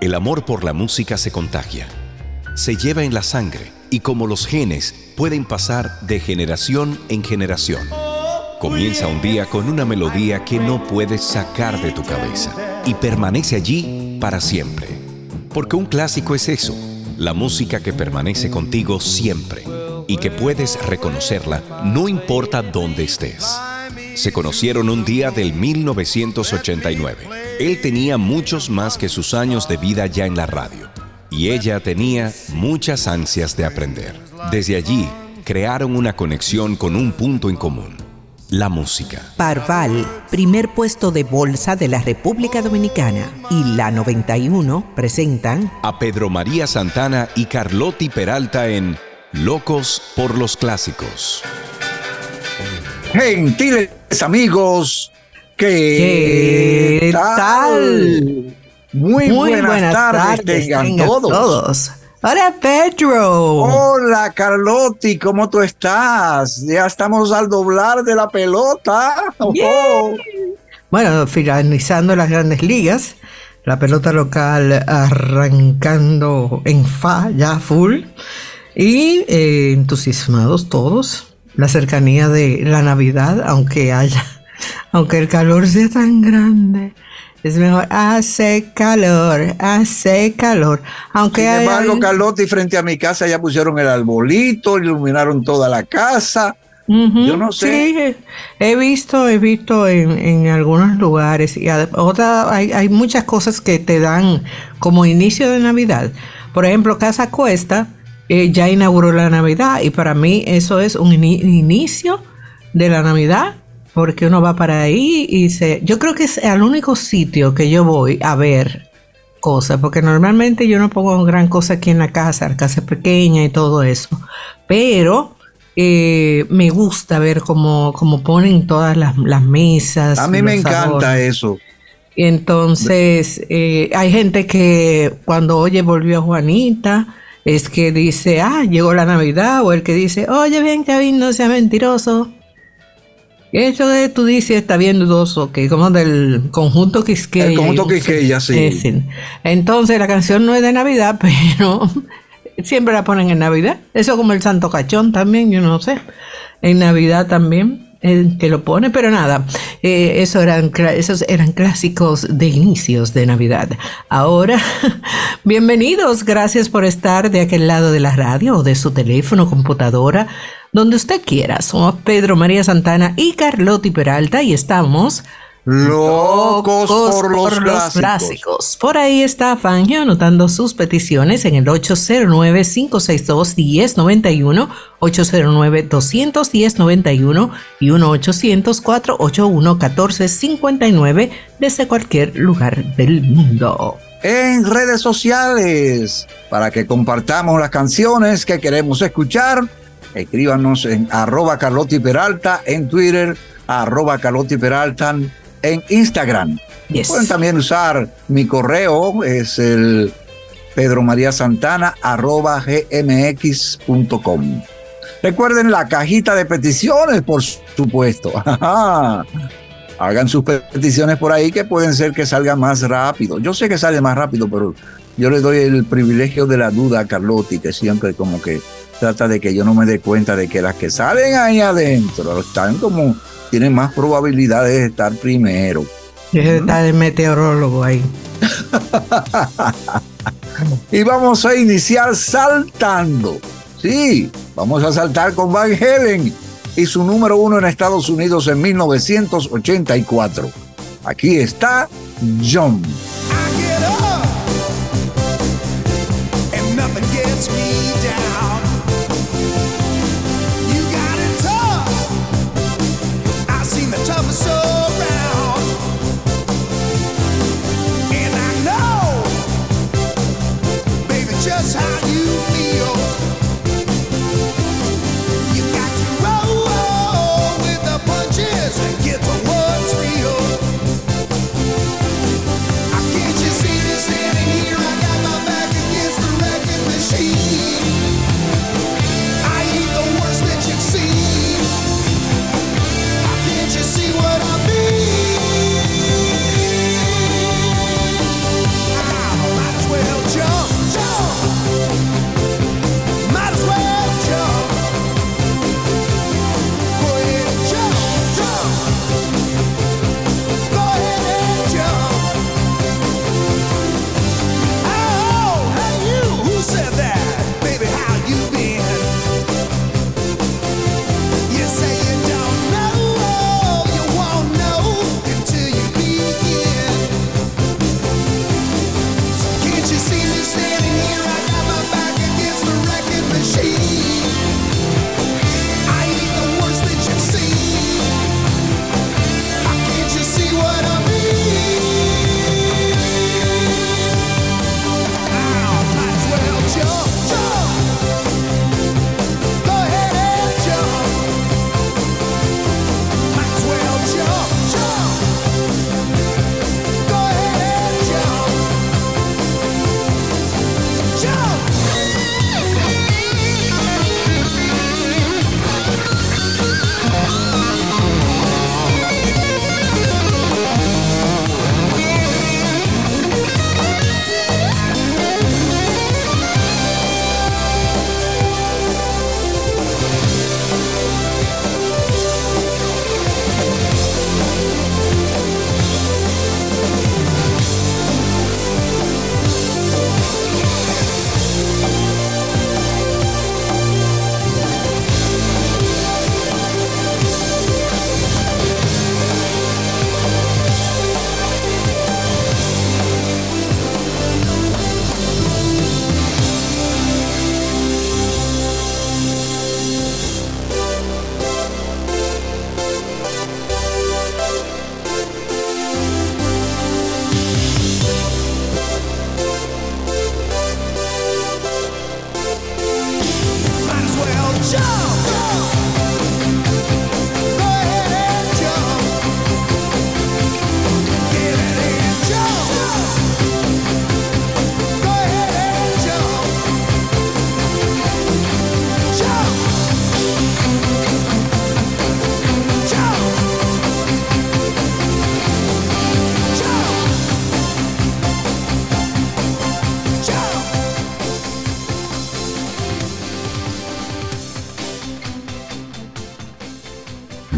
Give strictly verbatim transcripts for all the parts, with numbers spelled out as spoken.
El amor por la música se contagia, se lleva en la sangre y como los genes pueden pasar de generación en generación. Comienza un día con una melodía que no puedes sacar de tu cabeza y permanece allí para siempre. Porque un clásico es eso, la música que permanece contigo siempre y que puedes reconocerla no importa dónde estés. Se conocieron un día del mil novecientos ochenta y nueve. Él tenía muchos más que sus años de vida ya en la radio. Y ella tenía muchas ansias de aprender. Desde allí, crearon una conexión con un punto en común: la música. Parval, primer puesto de bolsa de la República Dominicana, y la noventa y uno presentan a Pedro María Santana y Carlotti Peralta en Locos por los Clásicos. Gentiles amigos, ¿qué, ¿Qué tal? tal? Muy, Muy buenas, buenas tardes, tardes tengan, tengan todos. todos. Hola, Pedro. Hola, Carlotti, ¿cómo tú estás? Ya estamos al doblar de la pelota. Yeah. Oh. Bueno, finalizando las grandes ligas, la pelota local arrancando en fa, ya full, y eh, entusiasmados todos. La cercanía de la Navidad, aunque haya, aunque el calor sea tan grande, es mejor. Hace calor, hace calor. Aunque Sin embargo, hay... Carlotti, frente a mi casa ya pusieron el arbolito, iluminaron toda la casa. Uh-huh. Yo no sé. Sí, he visto, he visto en, en algunos lugares y otra, hay, hay muchas cosas que te dan como inicio de Navidad. Por ejemplo, Casa Cuesta eh, ya inauguró la Navidad y para mí eso es un in- inicio de la Navidad, porque uno va para ahí y se... Yo creo que es el único sitio que yo voy a ver cosas, porque normalmente yo no pongo gran cosa aquí en la casa, la casa es pequeña y todo eso, pero... Eh, me gusta ver cómo, cómo ponen todas las, las mesas. A mí me encanta adornos. Eso. Entonces, eh, hay gente que cuando oye volvió Juanita, es que dice, ah, llegó la Navidad, o el que dice, oye, bien, Kevin, no sea mentiroso. Eso que tú dices está bien dudoso, que como del conjunto Quisqueya. El conjunto Quisqueya, sí. Es, entonces, la canción no es de Navidad, pero... siempre la ponen en Navidad. Eso como el Santo Cachón también, yo no sé. En Navidad también, eh, que lo pone, pero nada. Eh, eso eran, esos eran clásicos de inicios de Navidad. Ahora, bienvenidos. Gracias por estar de aquel lado de la radio o de su teléfono, computadora, donde usted quiera. Somos Pedro María Santana y Carlotti Peralta y estamos... Locos, Locos por, los, por clásicos. los clásicos. Por ahí está Fangio anotando sus peticiones en el ocho cero nueve, cinco seis dos, uno cero nueve uno, ocho cero nueve, dos uno cero, nueve uno y uno ochocientos, cuatrocientos ochenta y uno, uno cuatro cinco nueve desde cualquier lugar del mundo. En redes sociales, para que compartamos las canciones que queremos escuchar, escríbanos en arroba Carlotti Peralta, en Twitter, arroba Carlotti Peralta, en Instagram. Yes. Pueden también usar mi correo, es el Pedro María Santana arroba gmx punto com. Recuerden la cajita de peticiones, por supuesto. Hagan sus peticiones por ahí que pueden ser que salga más rápido. Yo sé que sale más rápido, pero yo le doy el privilegio de la duda a Carlotti, que siempre como que trata de que yo no me dé cuenta de que las que salen ahí adentro están como... tienen más probabilidades de estar primero. Deje de estar el meteorólogo ahí. Y vamos a iniciar saltando. Sí, vamos a saltar con Van Halen y su número uno en Estados Unidos en mil novecientos ochenta y cuatro. Aquí está Jump. Just how you feel. You got to roll, roll with the punches and get to what's real. I can't you see me standing here? I got my back against the wrecking machine. I ain't the worst that you've seen. Can't you see what I mean? I might as well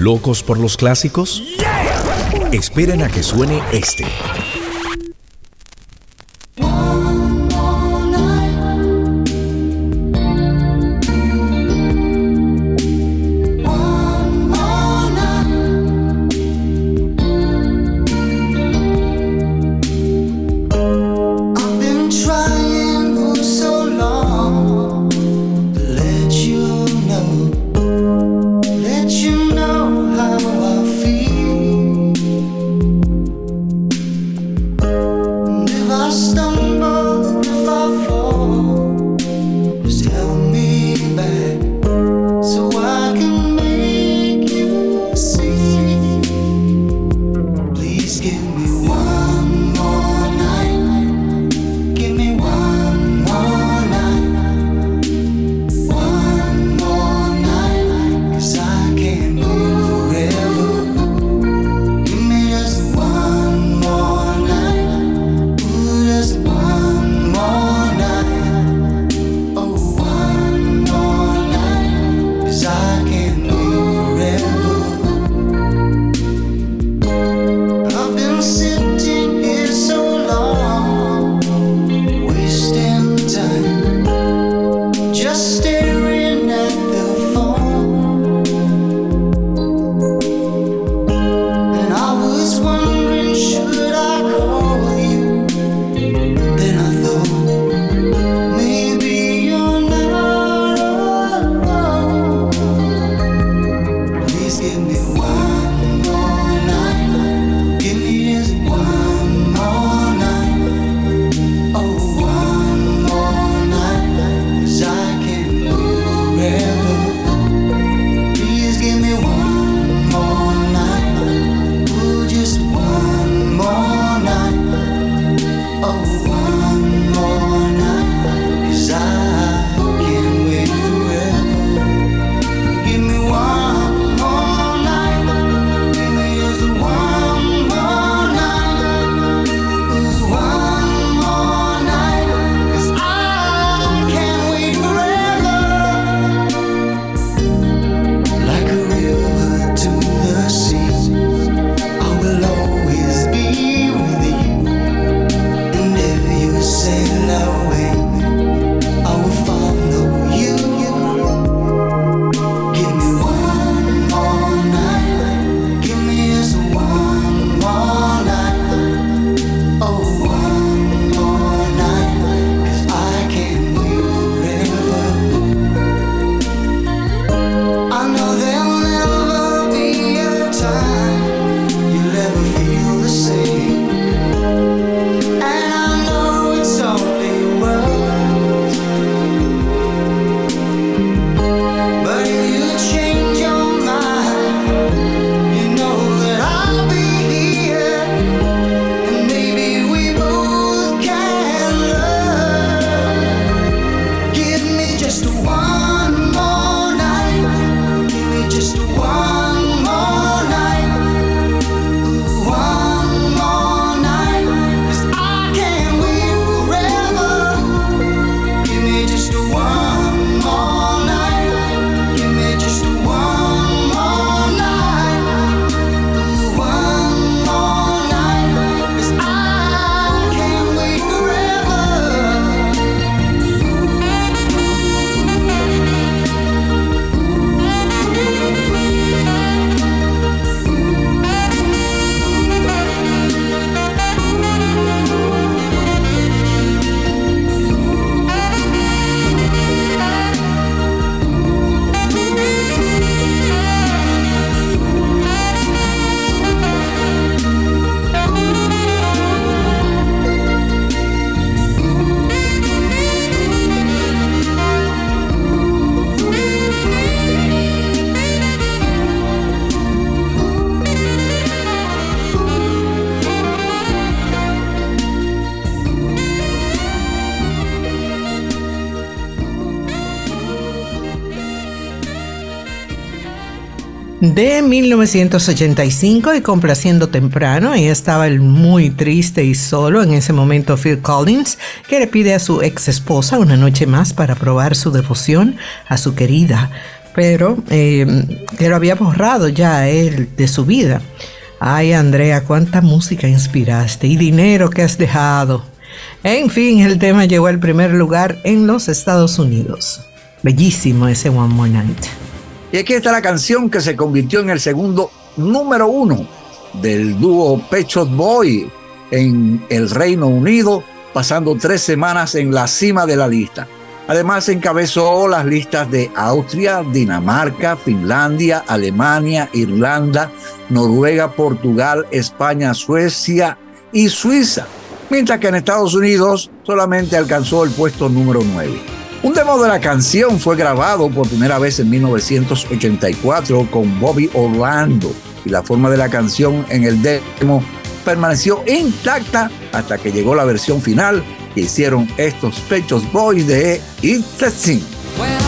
¿Locos por los clásicos? Esperen a que suene este. De mil novecientos ochenta y cinco, y complaciendo temprano, ahí estaba el muy triste y solo en ese momento Phil Collins, que le pide a su ex esposa una noche más para probar su devoción a su querida. pero eh, que lo había borrado ya él de su vida. Ay, Andrea, cuánta música inspiraste y dinero que has dejado. En fin, el tema llegó al primer lugar en los Estados Unidos. Bellísimo ese One More Night. Y aquí está la canción que se convirtió en el segundo número uno del dúo Pet Shop Boys en el Reino Unido, pasando tres semanas en la cima de la lista. Además, encabezó las listas de Austria, Dinamarca, Finlandia, Alemania, Irlanda, Noruega, Portugal, España, Suecia y Suiza, mientras que en Estados Unidos solamente alcanzó el puesto número nueve. Un demo de la canción fue grabado por primera vez en mil novecientos ochenta y cuatro con Bobby Orlando, y la forma de la canción en el demo permaneció intacta hasta que llegó la versión final que hicieron estos Pet Shop Boys de It's a Sin. When